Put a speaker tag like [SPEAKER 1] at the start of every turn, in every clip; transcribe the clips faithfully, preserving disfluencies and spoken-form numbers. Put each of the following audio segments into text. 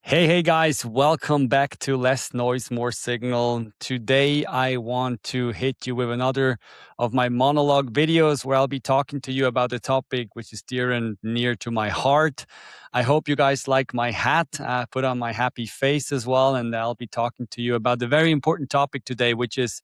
[SPEAKER 1] Hey, hey guys, welcome back to Less Noise, More Signal. Today, I want to hit you with another of my monologue videos where I'll be talking to you about a topic which is dear and near to my heart. I hope you guys like my hat. I put on my happy face as well, and I'll be talking to you about the very important topic today, which is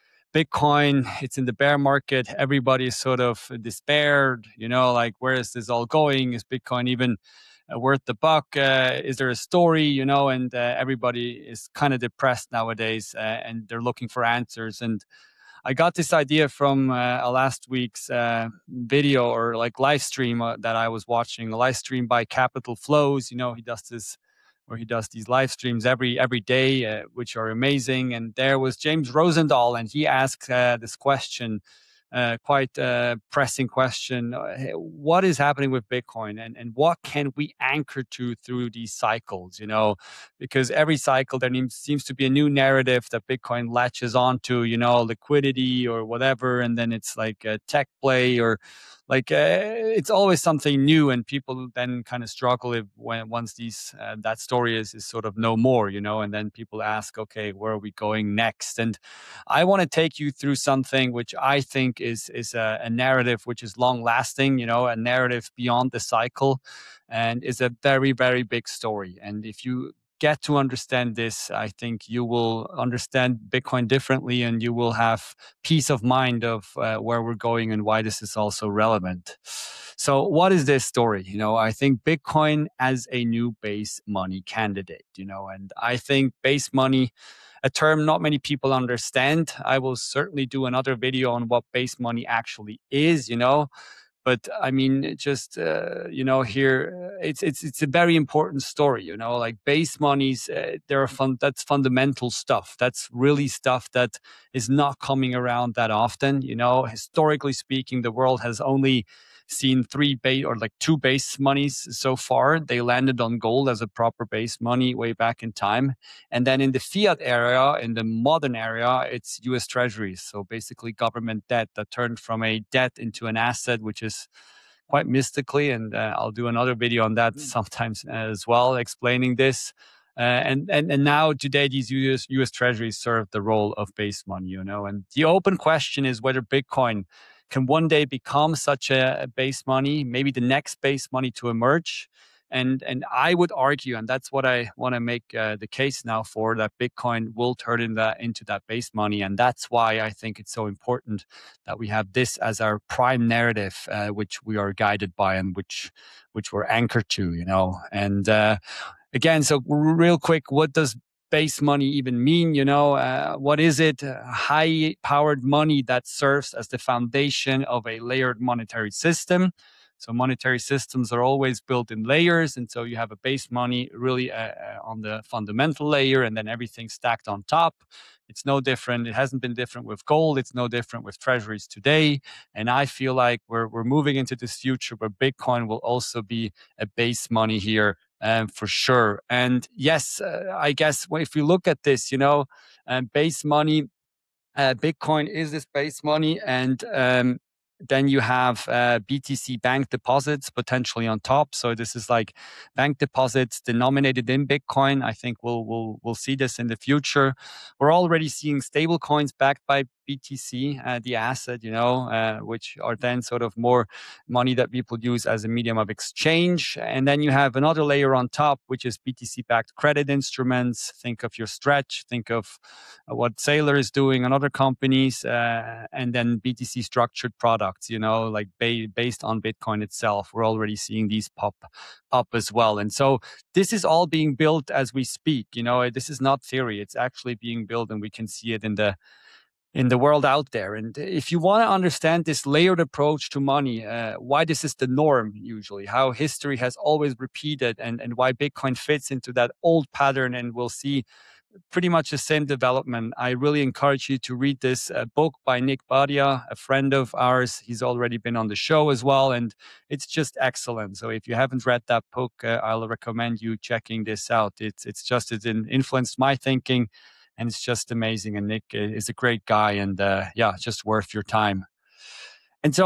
[SPEAKER 1] Bitcoin. It's in the bear market. Everybody is sort of despaired, you know, like, where is this all going? Is Bitcoin even uh, worth the buck? Uh, is there a story, you know? And uh, everybody is kind of depressed nowadays, uh, and they're looking for answers. And I got this idea from uh, a last week's uh, video or like live stream uh, that I was watching, a live stream by Capital Flows. You know, he does this where he does these live streams every every day, uh, which are amazing. And there was James Rosendahl, and he asked uh, this question, uh, quite a pressing question: uh, hey, what is happening with Bitcoin, and and what can we anchor to through these cycles? You know, because every cycle there seems to be a new narrative that Bitcoin latches onto, you know, liquidity or whatever, and then it's like a tech play or like uh, it's always something new, and people then kind of struggle if when once these uh, that story is is sort of no more, you know, and then people ask, okay, where are we going next? And I want to take you through something which I think is is a, a narrative which is long lasting, you know, a narrative beyond the cycle, and is a very very big story. And if you get to understand this, I think you will understand Bitcoin differently, and you will have peace of mind of uh, where we're going and why this is also relevant. So what is this story? You know, I think Bitcoin as a new base money candidate, you know, and I think base money, a term not many people understand. I will certainly do another video on what base money actually is, you know. But I mean, just uh, you know, here uh, it's it's it's a very important story. You know, like base monies, uh, there are fun. That's fundamental stuff. That's really stuff that is not coming around that often. You know, historically speaking, the world has only seen three base or like two base monies so far. They landed on gold as a proper base money way back in time. And then in the fiat area, in the modern area, it's U S Treasuries. So basically government debt that turned from a debt into an asset, which is quite mystically. And uh, I'll do another video on that sometimes as well, explaining this. Uh, and, and and now today, these U S U S Treasuries serve the role of base money, you know. And the open question is whether Bitcoin can one day become such a, a base money, maybe the next base money to emerge. And and I would argue, and that's what I want to make uh, the case now for, that Bitcoin will turn in that, into that base money. And that's why I think it's so important that we have this as our prime narrative, uh, which we are guided by and which which we're anchored to, you know. And uh, again, so real quick, what does base money even mean? You know, uh, what is it? Uh, high powered money that serves as the foundation of a layered monetary system. So monetary systems are always built in layers. And so you have a base money really uh, uh, on the fundamental layer, and then everything stacked on top. It's no different. It hasn't been different with gold. It's no different with treasuries today. And I feel like we're, we're moving into this future where Bitcoin will also be a base money here, um, for sure. And yes, uh, I guess if you look at this, you know, um, base money, uh, Bitcoin is this base money, and um, then you have uh, B T C bank deposits potentially on top. So this is like bank deposits denominated in Bitcoin. I think we'll we'll we'll see this in the future. We're already seeing stable coins backed by B T C, uh, the asset, you know, uh, which are then sort of more money that people use as a medium of exchange. And then you have another layer on top, which is B T C-backed credit instruments. Think of your Stretch, think of uh, what Sailor is doing and other companies, uh, and then B T C structured products, you know, like ba- based on Bitcoin itself. We're already seeing these pop up as well. And so this is all being built as we speak. You know, this is not theory. It's actually being built, and we can see it in the in the world out there. And if you want to understand this layered approach to money, uh, why this is the norm usually, how history has always repeated, and, and why Bitcoin fits into that old pattern, and we'll see pretty much the same development, I really encourage you to read this uh, book by Nick Badia, a friend of ours. He's already been on the show as well, and it's just excellent. So if you haven't read that book, uh, I'll recommend you checking this out. It's it's just it influenced my thinking, and it's just amazing. And Nick is a great guy, and uh, yeah, just worth your time. And so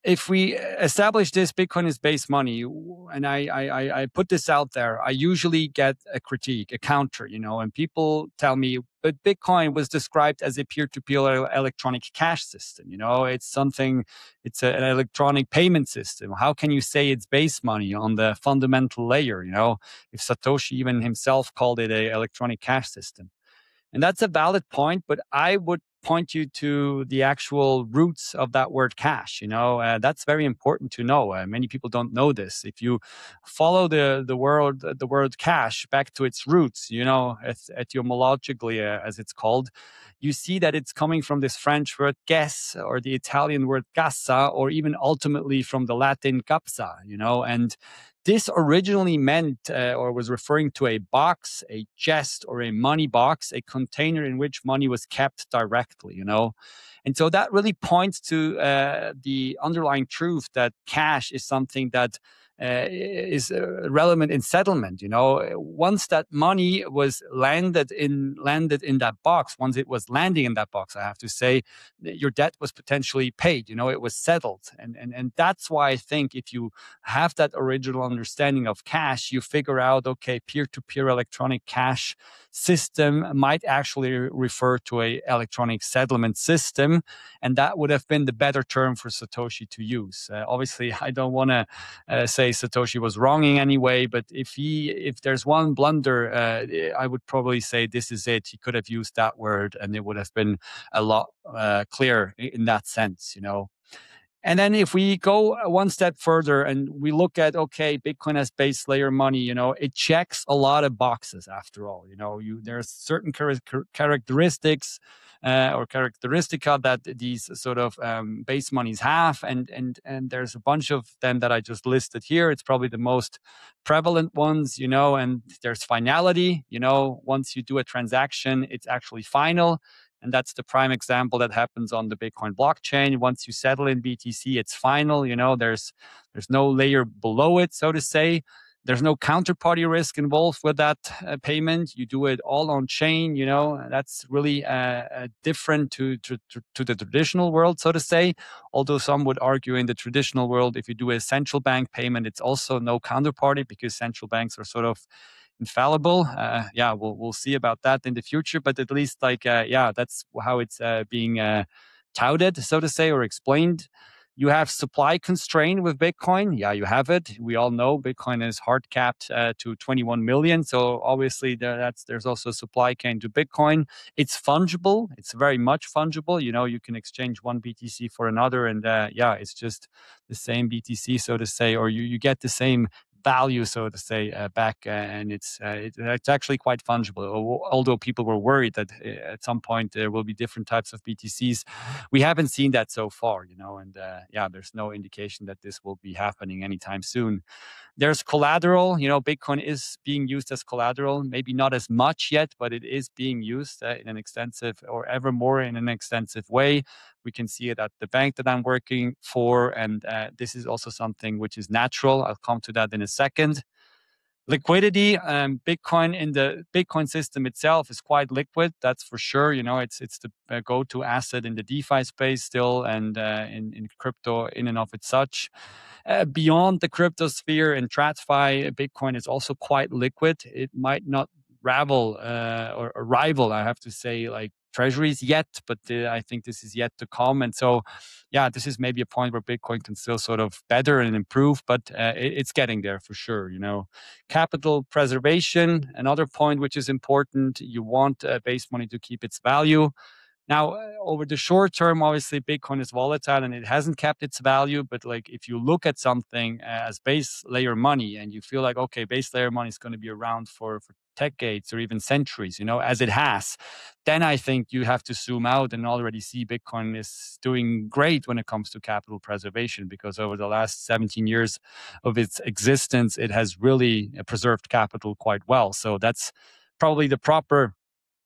[SPEAKER 1] if we establish this Bitcoin is base money, and I, I I put this out there, I usually get a critique, a counter, you know, and people tell me, but Bitcoin was described as a peer-to-peer electronic cash system. You know, it's something, it's a, an electronic payment system. How can you say it's base money on the fundamental layer? You know, if Satoshi even himself called it a electronic cash system. And that's a valid point, but I would point you to the actual roots of that word cash. You know, uh, that's very important to know. Uh, many people don't know this. If you follow the the word the word cash back to its roots, you know, eth- etymologically, uh, as it's called, you see that it's coming from this French word "guess" or the Italian word "cassa," or even ultimately from the Latin "capsa." You know, and this originally meant uh, or was referring to a box, a chest, or a money box, a container in which money was kept directly, you know. And so that really points to uh, the underlying truth that cash is something that uh, is uh, relevant in settlement. You know, once that money was landed in landed in that box, once it was landing in that box, I have to say, your debt was potentially paid. You know, it was settled, and and and that's why I think if you have that original understanding of cash, you figure out, okay, peer-to-peer electronic cash system might actually refer to a electronic settlement system, and that would have been the better term for Satoshi to use. Uh, obviously, I don't want to uh, say Satoshi was wrong in any way, but if he, if there's one blunder, uh, I would probably say this is it. He could have used that word, and it would have been a lot uh, clearer in that sense, you know. And then if we go one step further and we look at, okay, Bitcoin as base layer money, you know, it checks a lot of boxes after all. You know, you there's certain char- characteristics uh, or characteristica that these sort of um, base monies have. And, and, and there's a bunch of them that I just listed here. It's probably the most prevalent ones, you know, and there's finality. You know, once you do a transaction, it's actually final. And that's the prime example that happens on the Bitcoin blockchain. Once you settle in B T C, it's final. You know, there's there's no layer below it, so to say. There's no counterparty risk involved with that uh, payment. You do it all on chain. You know, that's really uh, uh, different to, to to to the traditional world, so to say. Although some would argue in the traditional world, if you do a central bank payment, it's also no counterparty because central banks are sort of infallible. Uh, yeah, we'll we'll see about that in the future. But at least, like, uh, yeah, that's how it's uh, being uh, touted, so to say, or explained. You have supply constraint with Bitcoin. Yeah, you have it. We all know Bitcoin is hard capped uh, to twenty-one million. So obviously, there, that's there's also supply chain to Bitcoin. It's fungible. It's very much fungible. You know, you can exchange one B T C for another, and uh, yeah, it's just the same B T C, so to say, or you you get the same value, so to say, uh, back, uh, and it's uh, it, it's actually quite fungible. Although people were worried that uh, at some point there will be different types of B T Cs, we haven't seen that so far, you know. And uh, yeah, there's no indication that this will be happening anytime soon. There's collateral. You know, Bitcoin is being used as collateral, maybe not as much yet, but it is being used uh, in an extensive, or ever more in an extensive way. We can see it at the bank that I'm working for, and uh, this is also something which is natural. I'll come to that in a second. Liquidity, um, Bitcoin in the Bitcoin system itself is quite liquid. That's for sure. You know, it's it's the uh, go-to asset in the DeFi space still, and uh, in in crypto in and of its such. Uh, beyond the crypto sphere and TradFi, Bitcoin is also quite liquid. It might not rival uh, or, or rival, I have to say, like treasuries yet, but uh, I think this is yet to come. And so, yeah, this is maybe a point where Bitcoin can still sort of better and improve, but uh, it, it's getting there for sure. You know, capital preservation, another point which is important. You want uh, base money to keep its value. Now, uh, over the short term, obviously, Bitcoin is volatile and it hasn't kept its value. But like, if you look at something as base layer money and you feel like, okay, base layer money is going to be around for, for decades or even centuries, you know, as it has, then I think you have to zoom out and already see Bitcoin is doing great when it comes to capital preservation, because over the last seventeen years of its existence, it has really preserved capital quite well. So that's probably the proper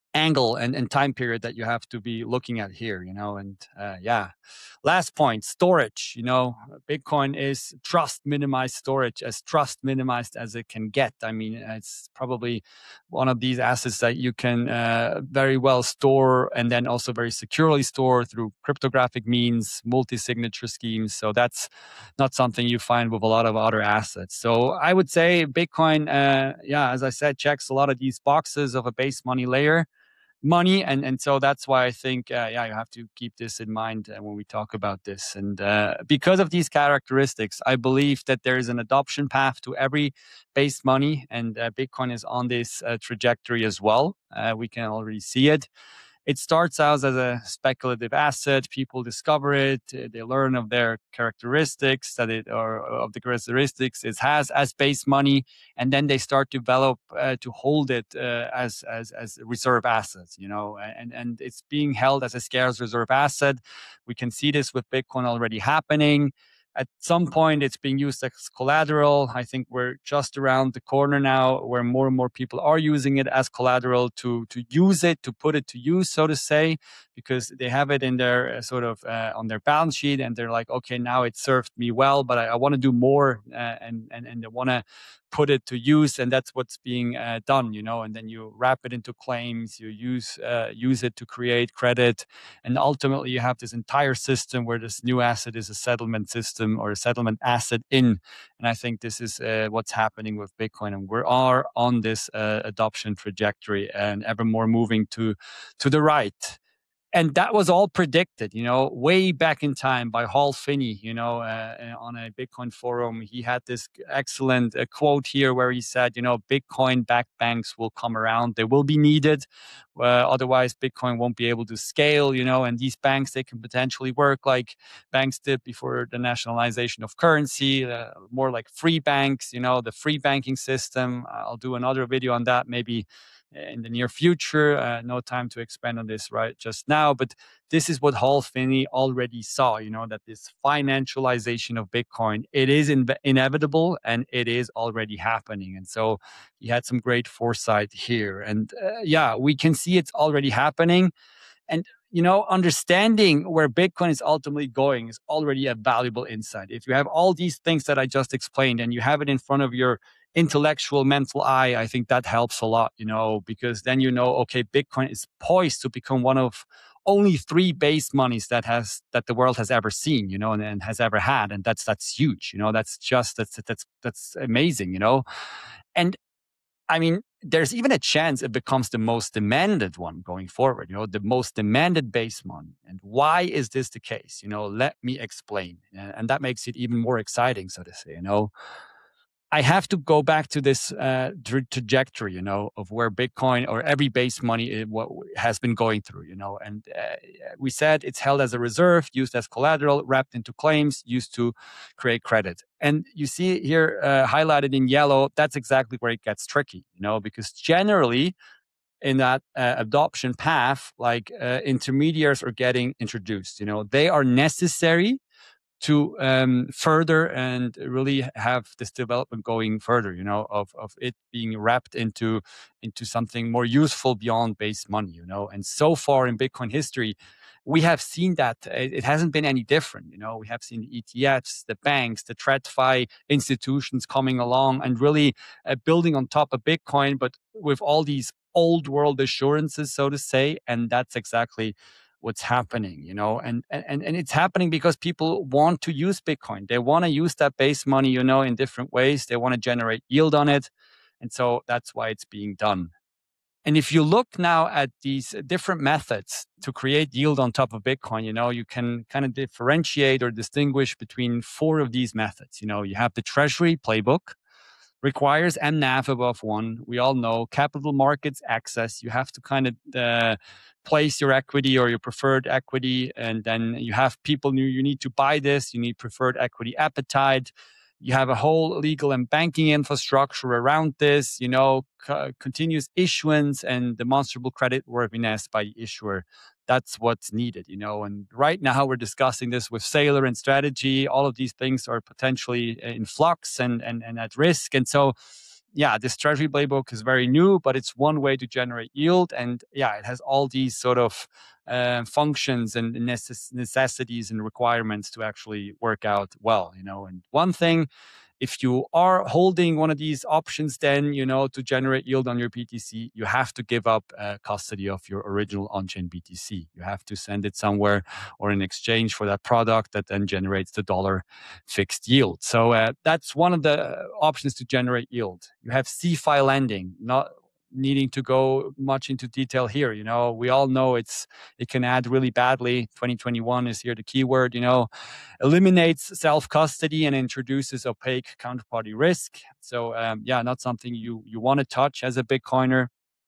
[SPEAKER 1] angle and, and time period that you have to be looking at here, you know. And uh, yeah, last point, storage. You know, Bitcoin is trust minimized storage, as trust minimized as it can get. I mean, it's probably one of these assets that you can uh, very well store, and then also very securely store through cryptographic means, multi-signature schemes. So that's not something you find with a lot of other assets. So I would say Bitcoin, uh, yeah, as I said, checks a lot of these boxes of a base money layer money, and and so that's why I think uh, yeah, you have to keep this in mind uh, when we talk about this. And uh, because of these characteristics, I believe that there is an adoption path to every base money, and uh, Bitcoin is on this uh, trajectory as well. Uh, we can already see it. It starts out as a speculative asset. People discover it. uh, They learn of their characteristics that it, or of the characteristics it has as base money, and then they start to develop uh, to hold it uh, as as as reserve assets. You know, and and it's being held as a scarce reserve asset. We can see this with Bitcoin already happening. At some point, it's being used as collateral. I think we're just around the corner now where more and more people are using it as collateral to, to use it, to put it to use, so to say, because they have it in their uh, sort of uh, on their balance sheet, and they're like, okay, now it served me well, but I, I want to do more, uh, and, and, and they want to put it to use, and that's what's being uh, done, you know. And then you wrap it into claims, you use uh, use it to create credit, and ultimately you have this entire system where this new asset is a settlement system or a settlement asset in. And I think this is uh, what's happening with Bitcoin, and we are on this uh, adoption trajectory and ever more moving to to the right. And that was all predicted, you know, way back in time by Hal Finney, you know, uh, on a Bitcoin forum. He had this excellent uh, quote here where he said, you know, Bitcoin-backed banks will come around. They will be needed. Uh, otherwise, Bitcoin won't be able to scale, you know, and these banks, they can potentially work like banks did before the nationalization of currency, uh, more like free banks, you know, the free banking system. I'll do another video on that maybe in the near future. Uh, no time to expand on this right just now, but this is what Hal Finney already saw, you know, that this financialization of Bitcoin, it is in- inevitable and it is already happening. And so he had some great foresight here. And uh, yeah, we can see it's already happening. And you know, understanding where Bitcoin is ultimately going is already a valuable insight. If you have all these things that I just explained and you have it in front of your intellectual mental eye, I think that helps a lot, you know, because then you know, okay, Bitcoin is poised to become one of only three base monies that has that the world has ever seen, you know, and, and has ever had. And that's that's huge, you know, that's just that's that's that's amazing, you know. And I mean, there's even a chance it becomes the most demanded one going forward, you know, the most demanded base money. And why is this the case? You know, let me explain. And that makes it even more exciting, so to say, you know. I have to go back to this uh, tra- trajectory, you know, of where Bitcoin or every base money it, what has been going through, you know. And uh, we said it's held as a reserve, used as collateral, wrapped into claims, used to create credit. And you see here uh, highlighted in yellow, that's exactly where it gets tricky, you know, because generally in that uh, adoption path, like uh, intermediaries are getting introduced, you know, they are necessary to um, further and really have this development going further, you know, of, of it being wrapped into into something more useful beyond base money, you know. And so far in Bitcoin history, we have seen that it, it hasn't been any different, you know. We have seen the E T Fs, the banks, the TradFi institutions coming along and really uh, building on top of Bitcoin, but with all these old world assurances, so to say. And that's exactly what's happening, you know, and, and, and it's happening because people want to use Bitcoin. They want to use that base money, you know, in different ways. They want to generate yield on it. And so that's why it's being done. And if you look now at these different methods to create yield on top of Bitcoin, you know, you can kind of differentiate or distinguish between four of these methods. You know, you have the Treasury playbook, requires M NAV above one. We all know capital markets access. You have to kind of uh, place your equity or your preferred equity, and then you have people you, you need to buy this. You need preferred equity appetite. You have a whole legal and banking infrastructure around this, you know, c- continuous issuance and demonstrable credit worthiness by the issuer. That's what's needed, you know. And right now we're discussing this with Saylor and Strategy. All of these things are potentially in flux and, and, and at risk. And so yeah, this treasury playbook is very new, but it's one way to generate yield. And yeah, it has all these sort of uh, functions and necess- necessities and requirements to actually work out well, you know. And one thing, if you are holding one of these options, then, you know, to generate yield on your B T C, you have to give up uh, custody of your original on-chain B T C. You have to send it somewhere or in exchange for that product that then generates the dollar fixed yield. So uh, that's one of the options to generate yield. You have CeFi lending, not needing to go much into detail here. You know, we all know it's it can add really badly. twenty twenty-one is here the keyword, you know, eliminates self-custody and introduces opaque counterparty risk. So um, yeah, not something you you want to touch as a Bitcoiner.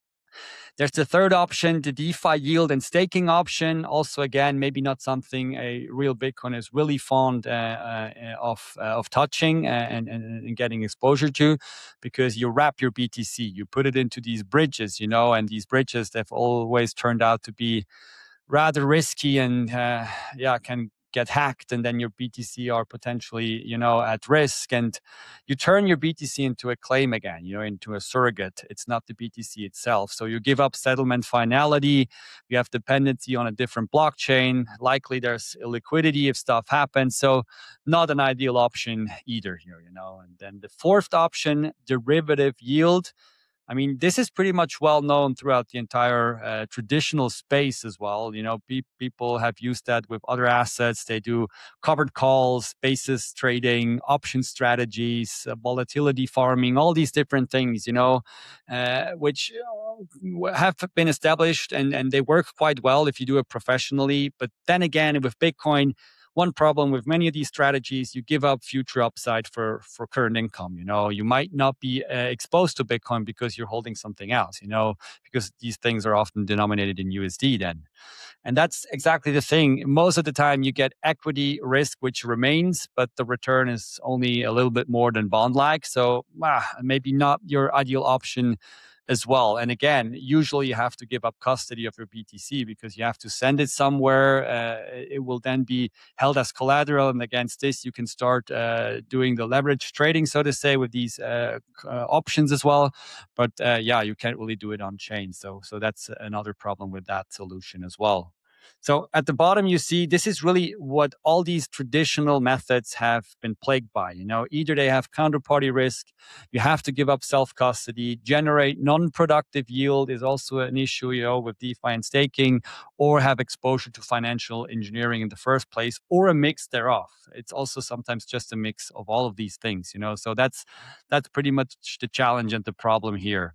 [SPEAKER 1] There's the third option, the DeFi yield and staking option. Also, again, maybe not something a real Bitcoiner is really fond uh, uh, of uh, of touching and, and, and getting exposure to, because you wrap your B T C, you put it into these bridges, you know, and these bridges, they've always turned out to be rather risky and uh, yeah, can get hacked, and then your B T C are potentially, you know, at risk, and you turn your B T C into a claim again, you know, into a surrogate. It's not the B T C itself. So you give up settlement finality. You have dependency on a different blockchain. Likely there's illiquidity if stuff happens. So not an ideal option either here, you know. And then the fourth option, derivative yield. I mean, this is pretty much well known throughout the entire uh, traditional space as well. You know, pe- people have used that with other assets. They do covered calls, basis trading, option strategies, uh, volatility farming, all these different things, you know, uh, which uh, have been established, and, and they work quite well if you do it professionally. But then again, with Bitcoin, one problem with many of these strategies, you give up future upside for for current income. You know, you might not be uh, exposed to Bitcoin because you're holding something else, you know, because these things are often denominated in U S D then. And that's exactly the thing. Most of the time you get equity risk, which remains, but the return is only a little bit more than bond-like. So ah, maybe not your ideal option as well. And again, usually you have to give up custody of your B T C because you have to send it somewhere. Uh, it will then be held as collateral. And against this, you can start uh, doing the leverage trading, so to say, with these uh, uh, options as well. But uh, yeah, you can't really do it on chain. So, so that's another problem with that solution as well. So at the bottom, you see, this is really what all these traditional methods have been plagued by. You know, either they have counterparty risk, you have to give up self-custody, generate non-productive yield is also an issue, you know, with DeFi and staking, or have exposure to financial engineering in the first place, or a mix thereof. It's also sometimes just a mix of all of these things, you know. So that's that's pretty much the challenge and the problem here.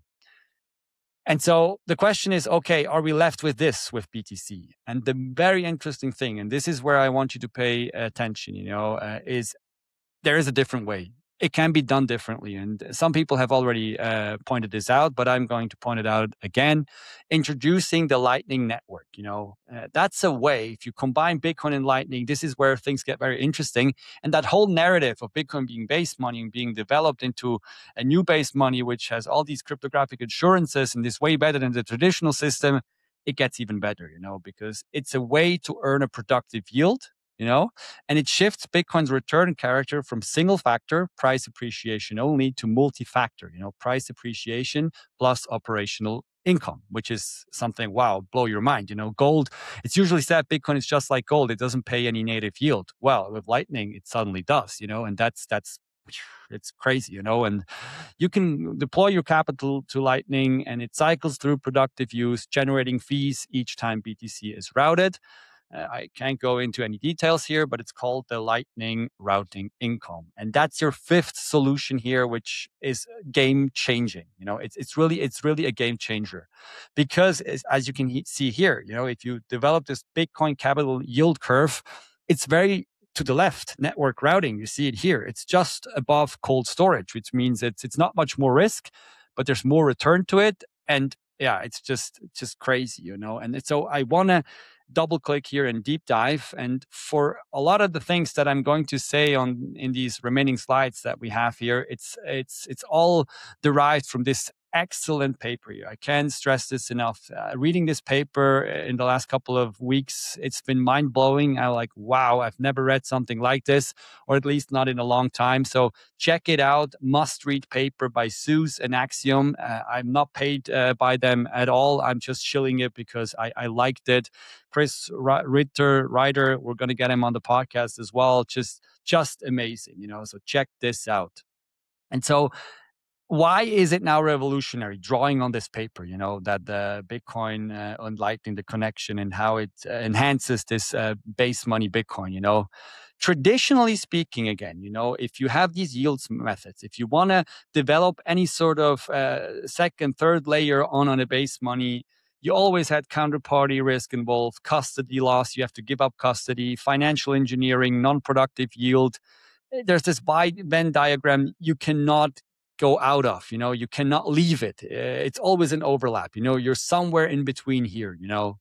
[SPEAKER 1] And so the question is, okay, are we left with this with B T C? And the very interesting thing, and this is where I want you to pay attention, you know, uh, is there is a different way. It can be done differently. And some people have already uh, pointed this out, but I'm going to point it out again. Introducing the Lightning Network, you know, uh, that's a way. If you combine Bitcoin and Lightning, this is where things get very interesting. And that whole narrative of Bitcoin being base money and being developed into a new base money, which has all these cryptographic assurances and is way better than the traditional system, it gets even better, you know, because it's a way to earn a productive yield, you know, and it shifts Bitcoin's return character from single factor, price appreciation only, to multi-factor, you know, price appreciation plus operational income, which is something, wow, blow your mind. You know, gold, it's usually said Bitcoin is just like gold. It doesn't pay any native yield. Well, with Lightning, it suddenly does, you know, and that's, that's, it's crazy, you know, and you can deploy your capital to Lightning and it cycles through productive use, generating fees each time B T C is routed. Uh, I can't go into any details here, but it's called the Lightning Routing Income. And that's your fifth solution here, which is game changing. You know, it's it's really it's really a game changer, because as, as you can he- see here, you know, if you develop this Bitcoin capital yield curve, it's very to the left, network routing. You see it here. It's just above cold storage, which means it's it's not much more risk, but there's more return to it. And yeah, it's just it's just crazy, you know. And so I want to double click here and deep dive. And for a lot of the things that I'm going to say on in these remaining slides that we have here, it's it's it's all derived from this excellent paper here. I can't stress this enough. Uh, reading this paper in the last couple of weeks, it's been mind blowing. I'm like, wow, I've never read something like this, or at least not in a long time. So check it out. Must read paper by Zeus and Axiom. Uh, I'm not paid uh, by them at all. I'm just shilling it because I, I liked it. Chris Ritter, writer, we're going to get him on the podcast as well. Just, just amazing, you know, so check this out. And so why is it now revolutionary? Drawing on this paper, you know, that the Bitcoin uh, and Lightning, the connection and how it uh, enhances this uh, base money Bitcoin, you know. Traditionally speaking, again, you know, if you have these yields methods, if you want to develop any sort of uh, second, third layer on on a base money, you always had counterparty risk involved, custody loss, you have to give up custody, financial engineering, non-productive yield. There's this Venn diagram you cannot go out of, you know, you cannot leave it. It's always an overlap, you know, you're somewhere in between here, you know.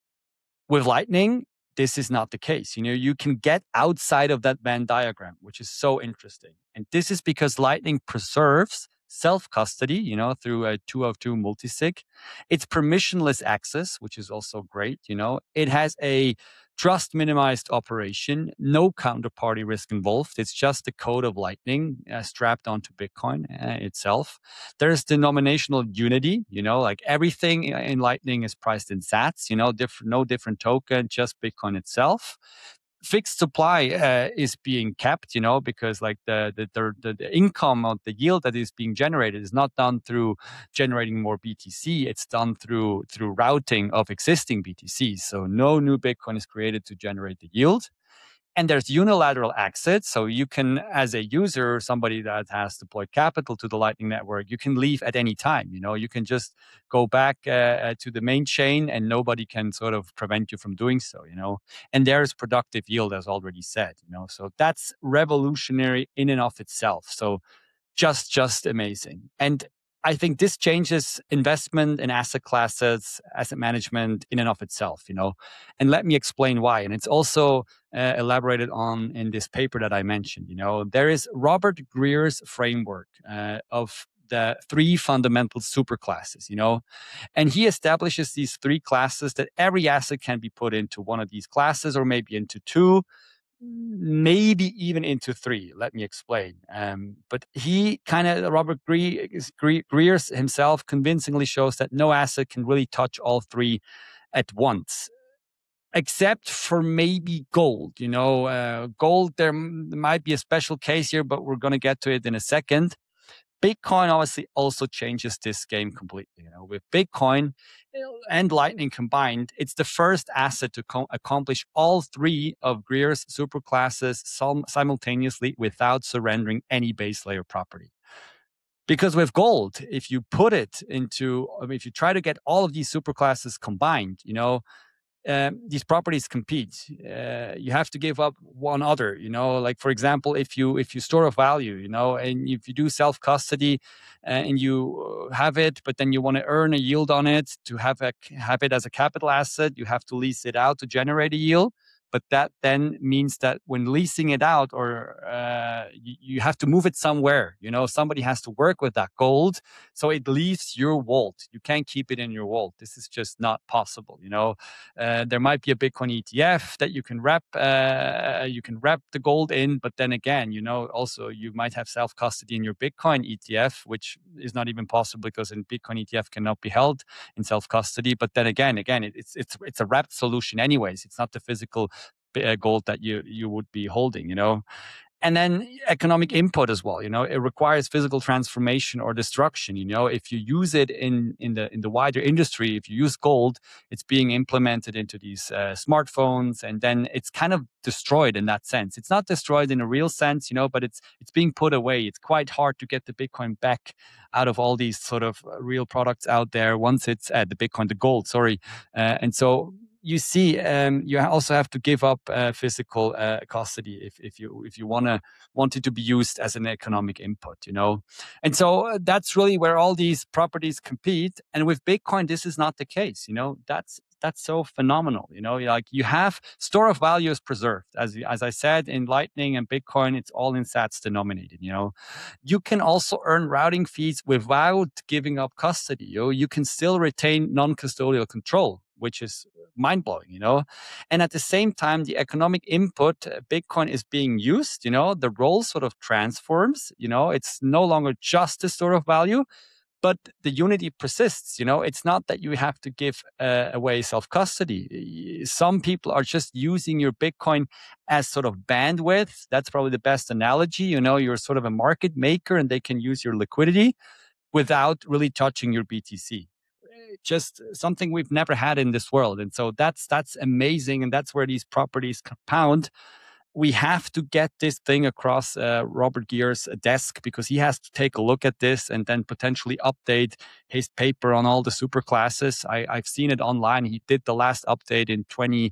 [SPEAKER 1] With Lightning, this is not the case. You know, you can get outside of that Venn diagram, which is so interesting. And this is because Lightning preserves self-custody, you know, through a two oh two multisig. It's permissionless access, which is also great, you know. It has a trust minimized operation, no counterparty risk involved. It's just the code of Lightning uh, strapped onto Bitcoin uh, itself. There's denominational unity, you know, like everything in Lightning is priced in sats, you know, different, no different token, just Bitcoin itself. Fixed supply uh, is being kept, you know, because like the, the the the income of the yield that is being generated is not done through generating more B T C. It's done through through routing of existing B T Cs. So no new Bitcoin is created to generate the yield. And there's unilateral exit. So you can, as a user, somebody that has deployed capital to the Lightning Network, you can leave at any time. You know, you can just go back uh, to the main chain and nobody can sort of prevent you from doing so, you know. And there's productive yield, as already said, you know. So that's revolutionary in and of itself. So just, just amazing. And I think this changes investment in asset classes, asset management in and of itself, you know. And let me explain why. And it's also uh, elaborated on in this paper that I mentioned. You know, there is Robert Greer's framework uh, of the three fundamental superclasses, you know, and he establishes these three classes that every asset can be put into one of these classes or maybe into two, maybe even into three. Let me explain. Um, but he kind of, Robert Greer, Greer himself convincingly shows that no asset can really touch all three at once, except for maybe gold. You know, uh, gold, there m- might be a special case here, but we're going to get to it in a second. Bitcoin obviously also changes this game completely. You know, with Bitcoin and Lightning combined, it's the first asset to co- accomplish all three of Greer's superclasses sim- simultaneously without surrendering any base layer property. Because with gold, if you put it into, I mean, if you try to get all of these superclasses combined, you know, um, these properties compete. Uh, you have to give up one other, you know, like for example, if you if you store a value, you know, and if you do self custody uh, and you have it, but then you want to earn a yield on it to have a have it as a capital asset, you have to lease it out to generate a yield. But that then means that when leasing it out, or uh, you, you have to move it somewhere, you know, somebody has to work with that gold. So it leaves your vault. You can't keep it in your vault. This is just not possible, you know. Uh, there might be a Bitcoin E T F that you can wrap, uh, you can wrap the gold in, but then again, you know, also you might have self custody in your Bitcoin E T F, which is not even possible because in Bitcoin E T F cannot be held in self custody. But then again, again, it, it's it's it's a wrapped solution, anyways. It's not the physical uh, gold that you you would be holding, you know. And then economic input as well, you know, it requires physical transformation or destruction. You know, if you use it in in the in the wider industry, if you use gold, it's being implemented into these uh, smartphones, and then it's kind of destroyed in that sense. It's not destroyed in a real sense, you know, but it's it's being put away. It's quite hard to get the Bitcoin back out of all these sort of real products out there once it's uh, the Bitcoin, the gold, sorry, uh, and so. You see, um, you also have to give up uh, physical uh, custody if, if you if you wanna want it to be used as an economic input, you know. And so uh, that's really where all these properties compete. And with Bitcoin, this is not the case, you know. That's that's so phenomenal. You know, like you have store of value is preserved. As as I said, in Lightning and Bitcoin, it's all in sats denominated. You know, you can also earn routing fees without giving up custody. You know, you can still retain non-custodial control, which is mind blowing, you know. And at the same time, the economic input, uh, Bitcoin is being used, you know, the role sort of transforms, you know, it's no longer just a store of value, but the unity persists. You know, it's not that you have to give uh, away self custody. Some people are just using your Bitcoin as sort of bandwidth. That's probably the best analogy. You know, you're sort of a market maker and they can use your liquidity without really touching your B T C. Just something we've never had in this world. And so that's that's amazing. And that's where these properties compound. We have to get this thing across uh, Robert Gear's desk, because he has to take a look at this and then potentially update his paper on all the super classes. I, I've seen it online. He did the last update in twenty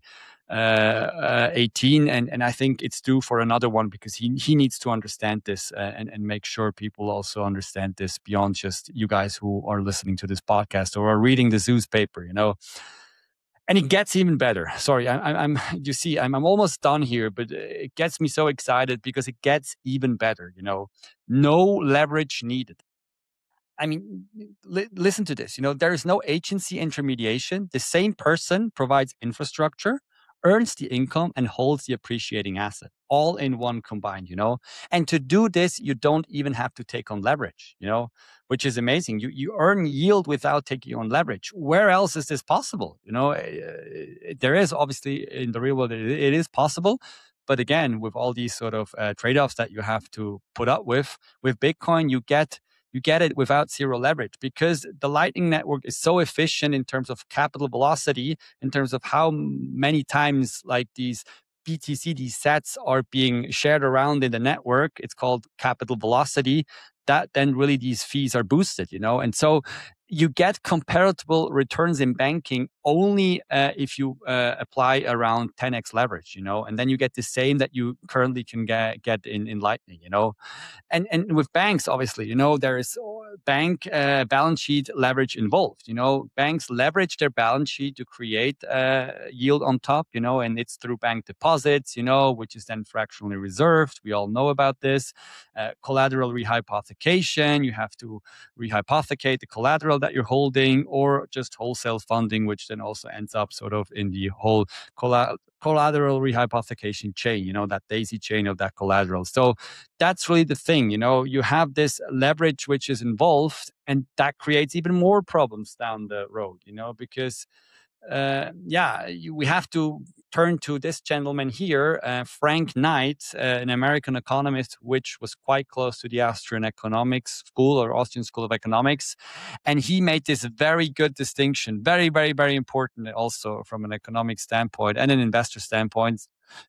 [SPEAKER 1] eighteen, and, and I think it's due for another one, because he, he needs to understand this uh, and, and make sure people also understand this beyond just you guys who are listening to this podcast or are reading the Zeus paper, you know. And it gets even better. Sorry, I, I'm. You see, I'm. I'm almost done here, but it gets me so excited because it gets even better. You know, no leverage needed. I mean, li- listen to this. You know, there is no agency intermediation. The same person provides infrastructure, earns the income, and holds the appreciating asset, all in one combined. You know, and to do this, you don't even have to take on leverage. You know, which is amazing. You you earn yield without taking on leverage. Where else is this possible? You know, uh, there is obviously in the real world it, it is possible. But again, with all these sort of uh, trade-offs that you have to put up with, with Bitcoin, you get you get it without zero leverage, because the Lightning Network is so efficient in terms of capital velocity, in terms of how many times like these B T C, these sets are being shared around in the network. It's called capital velocity. That then really these fees are boosted, you know. And so you get comparable returns in banking only uh, if you uh, apply around ten x leverage, you know, and then you get the same that you currently can get, get in, in Lightning, you know. And and with banks, obviously, you know, there is bank uh, balance sheet leverage involved. You know, banks leverage their balance sheet to create uh, yield on top, you know, and it's through bank deposits, you know, which is then fractionally reserved. We all know about this. Uh, collateral rehypothecation, you have to rehypothecate the collateral that you're holding, or just wholesale funding, which then also ends up sort of in the whole colla- collateral rehypothecation chain, you know, that daisy chain of that collateral. So that's really the thing, you know, you have this leverage which is involved, and that creates even more problems down the road, you know, because uh, yeah, you, we have to turn to this gentleman here, uh, Frank Knight, uh, an American economist, which was quite close to the Austrian economics school or Austrian School of Economics. And he made this very good distinction, very, very, very important also from an economic standpoint and an investor standpoint,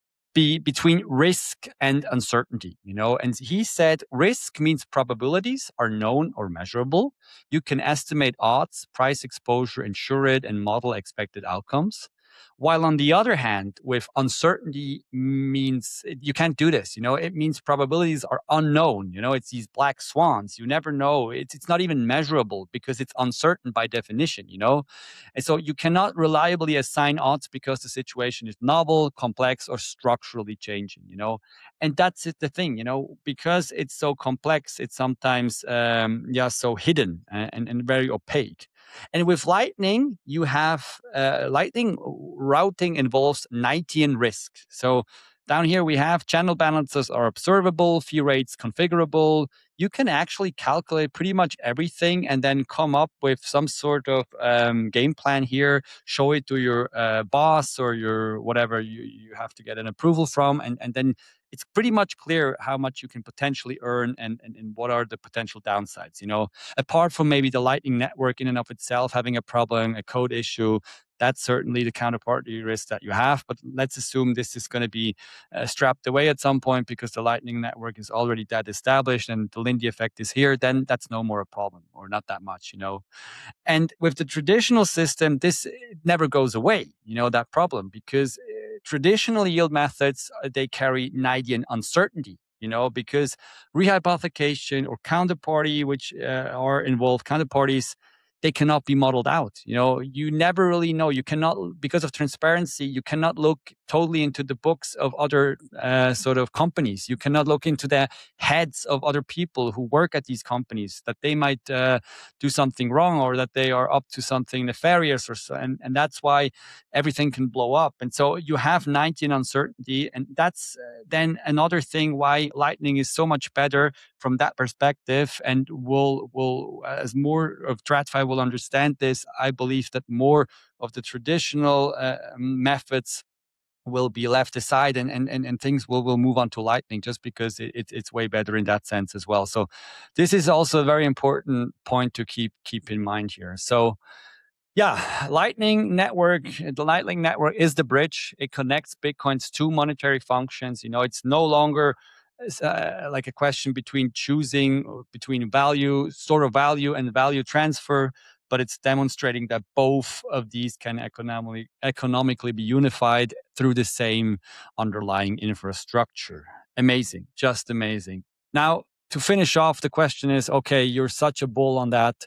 [SPEAKER 1] be between risk and uncertainty, you know. And he said risk means probabilities are known or measurable. You can estimate odds, price exposure, insure it, and model expected outcomes. While on the other hand, with uncertainty means you can't do this. You know, it means probabilities are unknown. You know, it's these black swans. You never know. It's it's not even measurable because it's uncertain by definition. You know, and so you cannot reliably assign odds because the situation is novel, complex, or structurally changing. You know, and that's it, the thing. You know, because it's so complex, it's sometimes um, yeah so hidden and, and very opaque. And with Lightning, you have uh, Lightning routing involves Knightian risk. So down here we have channel balances are observable, fee rates configurable. You can actually calculate pretty much everything and then come up with some sort of um, game plan here, show it to your uh, boss or your whatever you, you have to get an approval from. And, and then it's pretty much clear how much you can potentially earn and, and, and what are the potential downsides, you know, apart from maybe the Lightning Network in and of itself having a problem, a code issue. That's certainly the counterparty risk that you have. But let's assume this is going to be uh, strapped away at some point because the Lightning Network is already that established and the Lindy effect is here. Then that's no more a problem, or not that much, you know. And with the traditional system, this never goes away, you know, that problem, because uh, traditional yield methods, uh, they carry Knightian uncertainty, you know, because rehypothecation or counterparty, which uh, are involved, counterparties, they cannot be modeled out. You know, you never really know. You cannot, because of transparency, you cannot look totally into the books of other uh, sort of companies. You cannot look into the heads of other people who work at these companies, that they might uh, do something wrong, or that they are up to something nefarious, or so. And, and that's why everything can blow up. And so you have ninety in uncertainty. And that's uh, then another thing why Lightning is so much better from that perspective. And will will as more of TradFi will understand this, I believe that more of the traditional uh, methods will be left aside, and and and, and things will, will move on to Lightning, just because it, it, it's way better in that sense as well. So this is also a very important point to keep keep in mind here. So yeah, Lightning Network, the Lightning Network is the bridge. It connects Bitcoins to monetary functions. You know, it's no longer uh, like a question between choosing between value, store of value, and value transfer, but it's demonstrating that both of these can economically economically be unified through the same underlying infrastructure. Amazing, just amazing. Now, to finish off, the question is, okay, you're such a bull on that.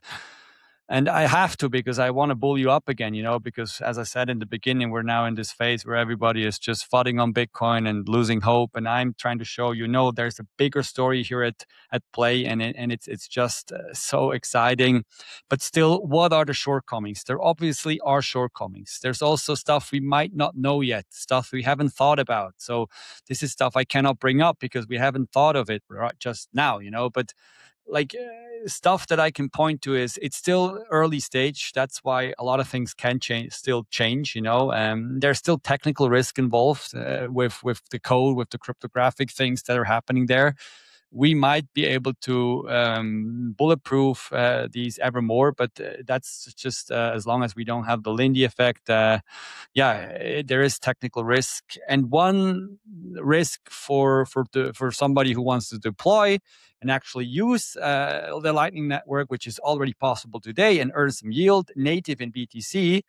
[SPEAKER 1] And I have to, because I want to bull you up again, you know, because as I said in the beginning, we're now in this phase where everybody is just flooding on Bitcoin and losing hope. And I'm trying to show you, no, there's a bigger story here at, at play. And, it, and it's, it's just uh, so exciting. But still, what are the shortcomings? There obviously are shortcomings. There's also stuff we might not know yet, stuff we haven't thought about. So this is stuff I cannot bring up because we haven't thought of it right just now, you know, but like uh, stuff that I can point to is it's still early stage. That's why a lot of things can change, still change. You know, um, there's still technical risk involved uh, with with the code, with the cryptographic things that are happening there. We might be able to um, bulletproof uh, these ever more, but uh, that's just uh, as long as we don't have the Lindy effect. Uh, yeah, it, there is technical risk, and one risk for for the, for somebody who wants to deploy and actually use uh, the Lightning Network, which is already possible today, and earn some yield native in B T C.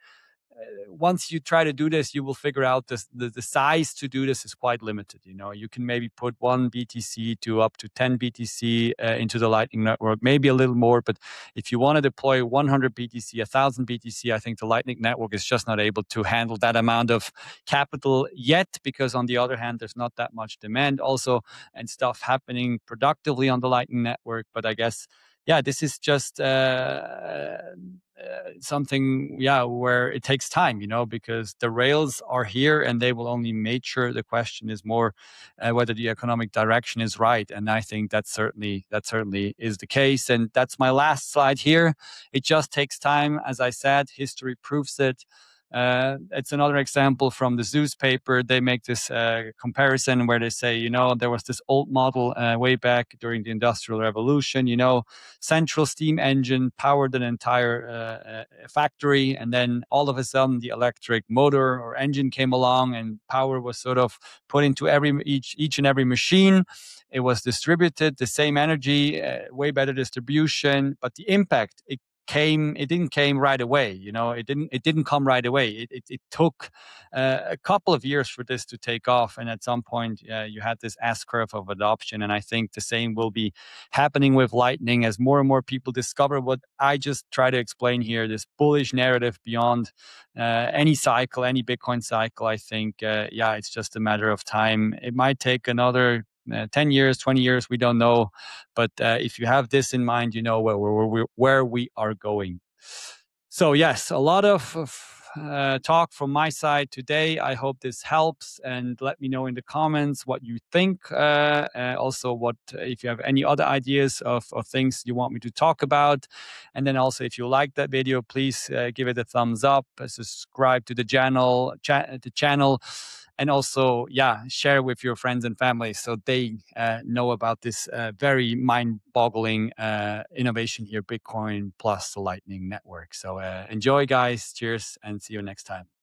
[SPEAKER 1] Once you try to do this, you will figure out this, the, the size to do this is quite limited. You know, you can maybe put one B T C to up to ten B T C uh, into the Lightning Network, maybe a little more. But if you want to deploy one hundred B T C, one thousand B T C, I think the Lightning Network is just not able to handle that amount of capital yet, because on the other hand, there's not that much demand also and stuff happening productively on the Lightning Network. But I guess, yeah, this is just uh, uh, something, yeah, where it takes time, you know, because the rails are here and they will only mature. The question is more uh, whether the economic direction is right, and I think that certainly that certainly is the case. And that's my last slide here. It just takes time, as I said. History proves it. Uh, it's another example from the Zeus paper. They make this uh, comparison where they say, you know, there was this old model uh, way back during the Industrial Revolution, you know, central steam engine powered an entire uh, uh, factory. And then all of a sudden the electric motor or engine came along and power was sort of put into every each, each and every machine. It was distributed, the same energy, uh, way better distribution, but the impact, it came it didn't came right away. You know, it didn't it didn't come right away. It it, it took uh, a couple of years for this to take off, and at some point uh, you had this S curve of adoption. And I think the same will be happening with Lightning as more and more people discover what I just try to explain here, this bullish narrative beyond uh, any cycle, any Bitcoin cycle. I think uh, yeah, it's just a matter of time. It might take another Uh, ten years, twenty years, we don't know. But uh, if you have this in mind, you know where, where, where, where we are going. So yes, a lot of, of uh, talk from my side today. I hope this helps, and let me know in the comments what you think. Uh, uh, also, what if you have any other ideas of, of things you want me to talk about. And then also, if you like that video, please uh, give it a thumbs up, uh, subscribe to the channel, cha- the channel. And also, yeah, share with your friends and family so they uh, know about this uh, very mind-boggling uh, innovation here, Bitcoin plus the Lightning Network. So uh, enjoy, guys. Cheers, and see you next time.